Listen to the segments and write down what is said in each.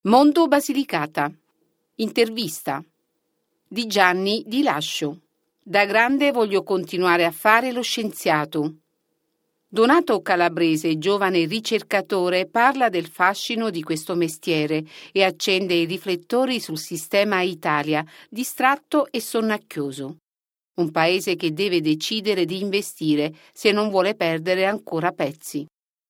Mondo Basilicata. Intervista di Gianni Di Lascio. Da grande voglio continuare a fare lo scienziato. Donato Calabrese, giovane ricercatore, parla del fascino di questo mestiere e accende i riflettori sul sistema Italia, distratto e sonnacchioso. Un paese che deve decidere di investire se non vuole perdere ancora pezzi.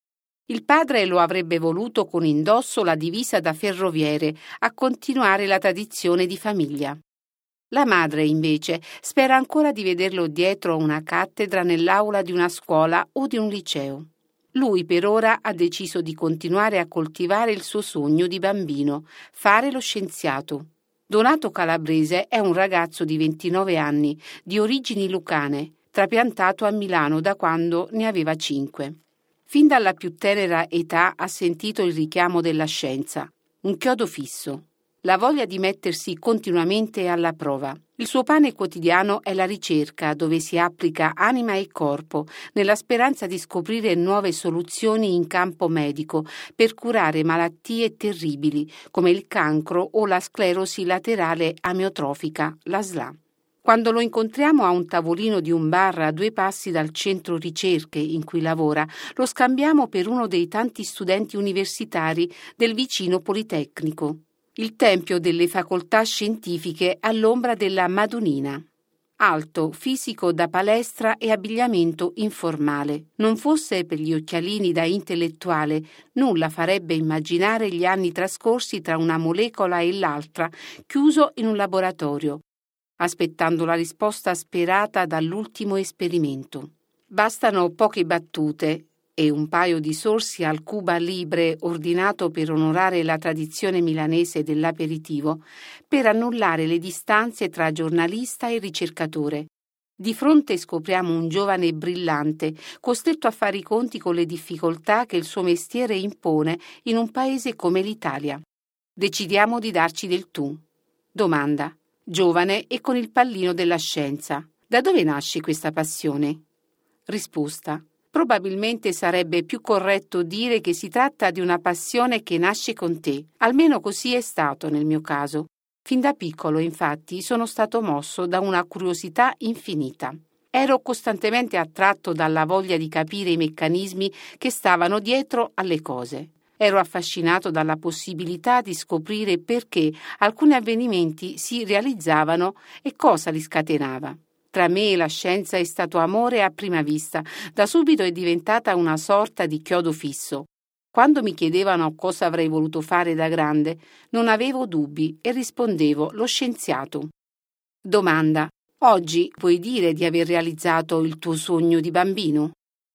Il padre lo avrebbe voluto con indosso la divisa da ferroviere a continuare la tradizione di famiglia. La madre, invece, spera ancora di vederlo dietro a una cattedra nell'aula di una scuola o di un liceo. Lui per ora ha deciso di continuare a coltivare il suo sogno di bambino, fare lo scienziato. Donato Calabrese è un ragazzo di 29 anni, di origini lucane, trapiantato a Milano da quando ne aveva 5. Fin dalla più tenera età ha sentito il richiamo della scienza, un chiodo fisso, la voglia di mettersi continuamente alla prova. Il suo pane quotidiano è la ricerca, dove si applica anima e corpo, nella speranza di scoprire nuove soluzioni in campo medico per curare malattie terribili come il cancro o la sclerosi laterale amiotrofica, la SLA. Quando lo incontriamo a un tavolino di un bar a 2 passi dal centro ricerche in cui lavora, lo scambiamo per uno dei tanti studenti universitari del vicino Politecnico, il tempio delle facoltà scientifiche all'ombra della Madonnina. Alto, fisico da palestra e abbigliamento informale. Non fosse per gli occhialini da intellettuale, nulla farebbe immaginare gli anni trascorsi tra una molecola e l'altra, chiuso in un laboratorio, aspettando la risposta sperata dall'ultimo esperimento. Bastano poche battute e un paio di sorsi al Cuba Libre ordinato per onorare la tradizione milanese dell'aperitivo per annullare le distanze tra giornalista e ricercatore. Di fronte scopriamo un giovane brillante, costretto a fare i conti con le difficoltà che il suo mestiere impone in un paese come l'Italia. Decidiamo di darci del tu. Domanda. Giovane e con il pallino della scienza. Da dove nasce questa passione? Risposta. Probabilmente sarebbe più corretto dire che si tratta di una passione che nasce con te. Almeno così è stato nel mio caso. Fin da piccolo, infatti, sono stato mosso da una curiosità infinita. Ero costantemente attratto dalla voglia di capire i meccanismi che stavano dietro alle cose. Ero affascinato dalla possibilità di scoprire perché alcuni avvenimenti si realizzavano e cosa li scatenava. Tra me e la scienza è stato amore a prima vista. Da subito è diventata una sorta di chiodo fisso. Quando mi chiedevano cosa avrei voluto fare da grande, non avevo dubbi e rispondevo lo scienziato. Domanda. Oggi puoi dire di aver realizzato il tuo sogno di bambino?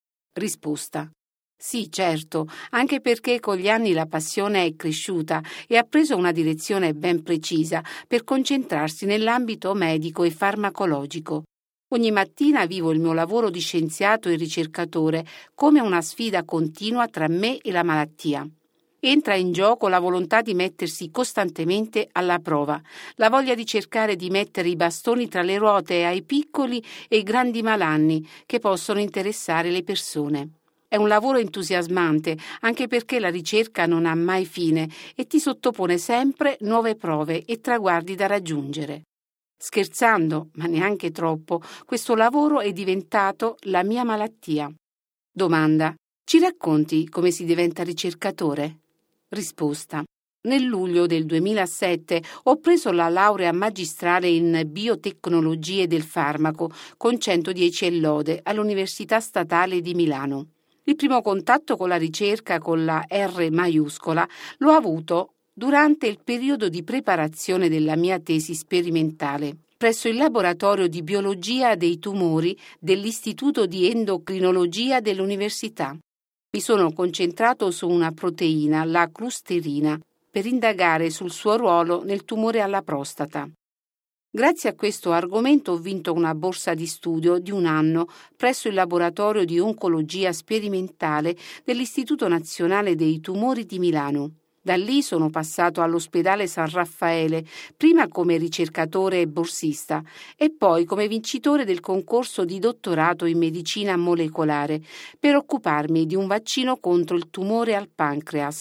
Risposta. Sì, certo, anche perché con gli anni la passione è cresciuta e ha preso una direzione ben precisa per concentrarsi nell'ambito medico e farmacologico. Ogni mattina vivo il mio lavoro di scienziato e ricercatore come una sfida continua tra me e la malattia. Entra in gioco la volontà di mettersi costantemente alla prova, la voglia di cercare di mettere i bastoni tra le ruote ai piccoli e grandi malanni che possono interessare le persone. È un lavoro entusiasmante, anche perché la ricerca non ha mai fine e ti sottopone sempre nuove prove e traguardi da raggiungere. Scherzando, ma neanche troppo, questo lavoro è diventato la mia malattia. Domanda. Ci racconti come si diventa ricercatore? Risposta. Nel luglio del 2007 ho preso la laurea magistrale in biotecnologie del farmaco con 110 e lode all'Università Statale di Milano. Il primo contatto con la ricerca con la R maiuscola l'ho avuto durante il periodo di preparazione della mia tesi sperimentale presso il laboratorio di biologia dei tumori dell'Istituto di Endocrinologia dell'Università. Mi sono concentrato su una proteina, la clusterina, per indagare sul suo ruolo nel tumore alla prostata. Grazie a questo argomento ho vinto una borsa di studio di 1 anno presso il laboratorio di oncologia sperimentale dell'Istituto Nazionale dei Tumori di Milano. Da lì sono passato all'ospedale San Raffaele, prima come ricercatore e borsista e poi come vincitore del concorso di dottorato in medicina molecolare per occuparmi di un vaccino contro il tumore al pancreas.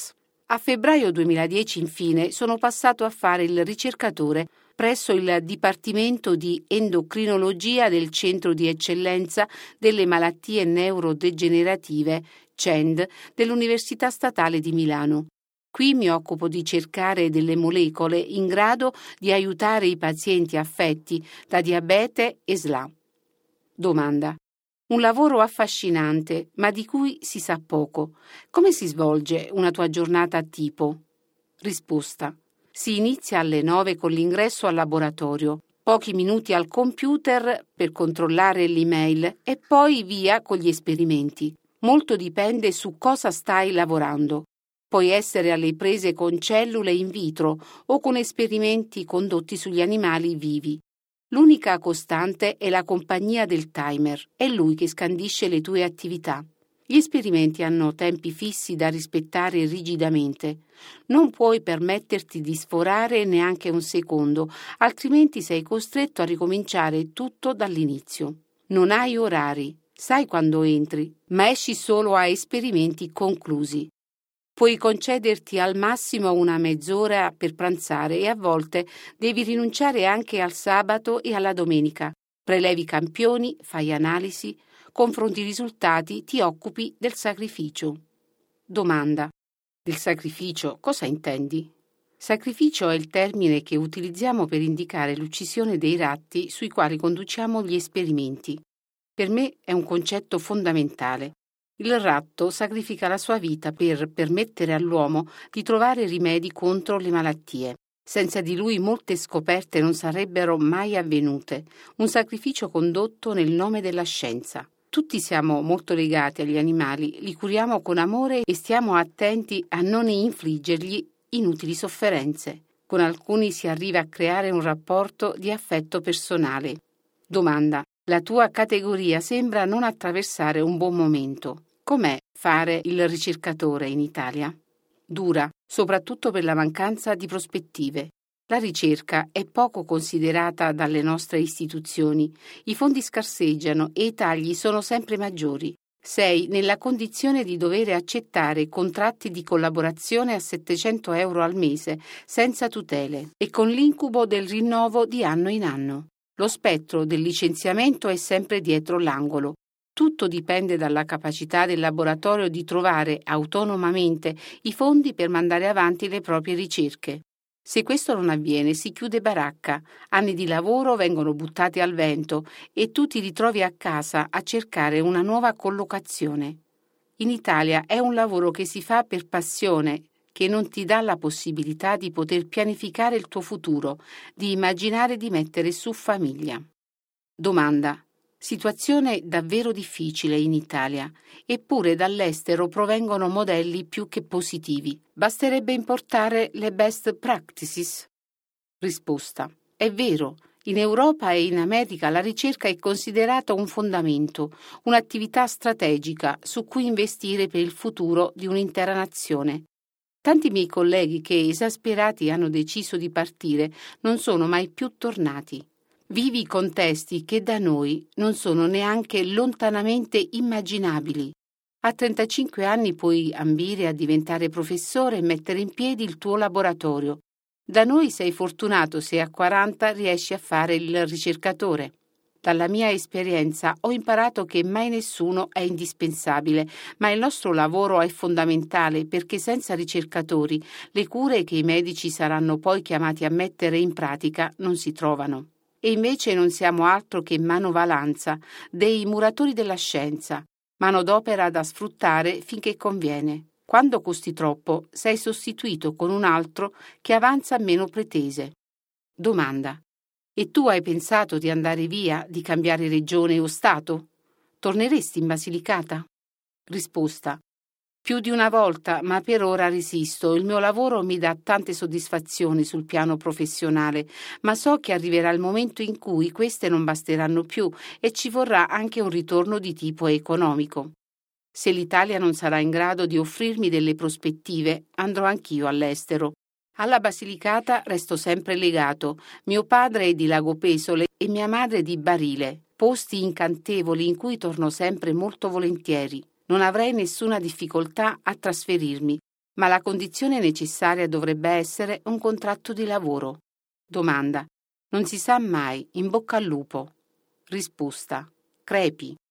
A febbraio 2010, infine, sono passato a fare il ricercatore presso il Dipartimento di Endocrinologia del Centro di Eccellenza delle Malattie Neurodegenerative, CEND, dell'Università Statale di Milano. Qui mi occupo di cercare delle molecole in grado di aiutare i pazienti affetti da diabete e SLA. Domanda. Un lavoro affascinante, ma di cui si sa poco. Come si svolge una tua giornata tipo? Risposta. Si inizia alle 9 con l'ingresso al laboratorio, pochi minuti al computer per controllare l'email e poi via con gli esperimenti. Molto dipende su cosa stai lavorando. Puoi essere alle prese con cellule in vitro o con esperimenti condotti sugli animali vivi. L'unica costante è la compagnia del timer, è lui che scandisce le tue attività. Gli esperimenti hanno tempi fissi da rispettare rigidamente. Non puoi permetterti di sforare neanche un secondo, altrimenti sei costretto a ricominciare tutto dall'inizio. Non hai orari, sai quando entri, ma esci solo a esperimenti conclusi. Puoi concederti al massimo una mezz'ora per pranzare e a volte devi rinunciare anche al sabato e alla domenica. Prelevi campioni, fai analisi, confronti i risultati, ti occupi del sacrificio. Domanda. Del sacrificio cosa intendi? Sacrificio è il termine che utilizziamo per indicare l'uccisione dei ratti sui quali conduciamo gli esperimenti. Per me è un concetto fondamentale. Il ratto sacrifica la sua vita per permettere all'uomo di trovare rimedi contro le malattie. Senza di lui molte scoperte non sarebbero mai avvenute, un sacrificio condotto nel nome della scienza. Tutti siamo molto legati agli animali, li curiamo con amore e stiamo attenti a non infliggergli inutili sofferenze. Con alcuni si arriva a creare un rapporto di affetto personale. Domanda. La tua categoria sembra non attraversare un buon momento. Com'è fare il ricercatore in Italia? Dura, soprattutto per la mancanza di prospettive. La ricerca è poco considerata dalle nostre istituzioni, i fondi scarseggiano e i tagli sono sempre maggiori. Sei nella condizione di dover accettare contratti di collaborazione a 700 euro al mese, senza tutele, e con l'incubo del rinnovo di anno in anno. Lo spettro del licenziamento è sempre dietro l'angolo. Tutto dipende dalla capacità del laboratorio di trovare autonomamente i fondi per mandare avanti le proprie ricerche. Se questo non avviene, si chiude baracca, anni di lavoro vengono buttati al vento e tu ti ritrovi a casa a cercare una nuova collocazione. In Italia è un lavoro che si fa per passione, che non ti dà la possibilità di poter pianificare il tuo futuro, di immaginare di mettere su famiglia. Domanda. Situazione davvero difficile in Italia, eppure dall'estero provengono modelli più che positivi. Basterebbe importare le best practices? Risposta. È vero, in Europa e in America la ricerca è considerata un fondamento, un'attività strategica su cui investire per il futuro di un'intera nazione. Tanti miei colleghi che, esasperati, hanno deciso di partire, non sono mai più tornati. Vivi contesti che da noi non sono neanche lontanamente immaginabili. A 35 anni puoi ambire a diventare professore e mettere in piedi il tuo laboratorio. Da noi sei fortunato se a 40 riesci a fare il ricercatore. Dalla mia esperienza ho imparato che mai nessuno è indispensabile, ma il nostro lavoro è fondamentale perché senza ricercatori le cure che i medici saranno poi chiamati a mettere in pratica non si trovano. E invece non siamo altro che manovalanza, dei muratori della scienza, manodopera da sfruttare finché conviene. Quando costi troppo, sei sostituito con un altro che avanza meno pretese. Domanda. E tu hai pensato di andare via, di cambiare regione o stato? Torneresti in Basilicata? Risposta. Più di una volta, ma per ora resisto. Il mio lavoro mi dà tante soddisfazioni sul piano professionale, ma so che arriverà il momento in cui queste non basteranno più e ci vorrà anche un ritorno di tipo economico. Se l'Italia non sarà in grado di offrirmi delle prospettive, andrò anch'io all'estero. Alla Basilicata resto sempre legato. Mio padre è di Lago Pesole e mia madre di Barile, posti incantevoli in cui torno sempre molto volentieri. Non avrei nessuna difficoltà a trasferirmi, Ma la condizione necessaria dovrebbe essere un contratto di lavoro. Domanda. Non si sa mai, in bocca al lupo. Risposta. Crepi.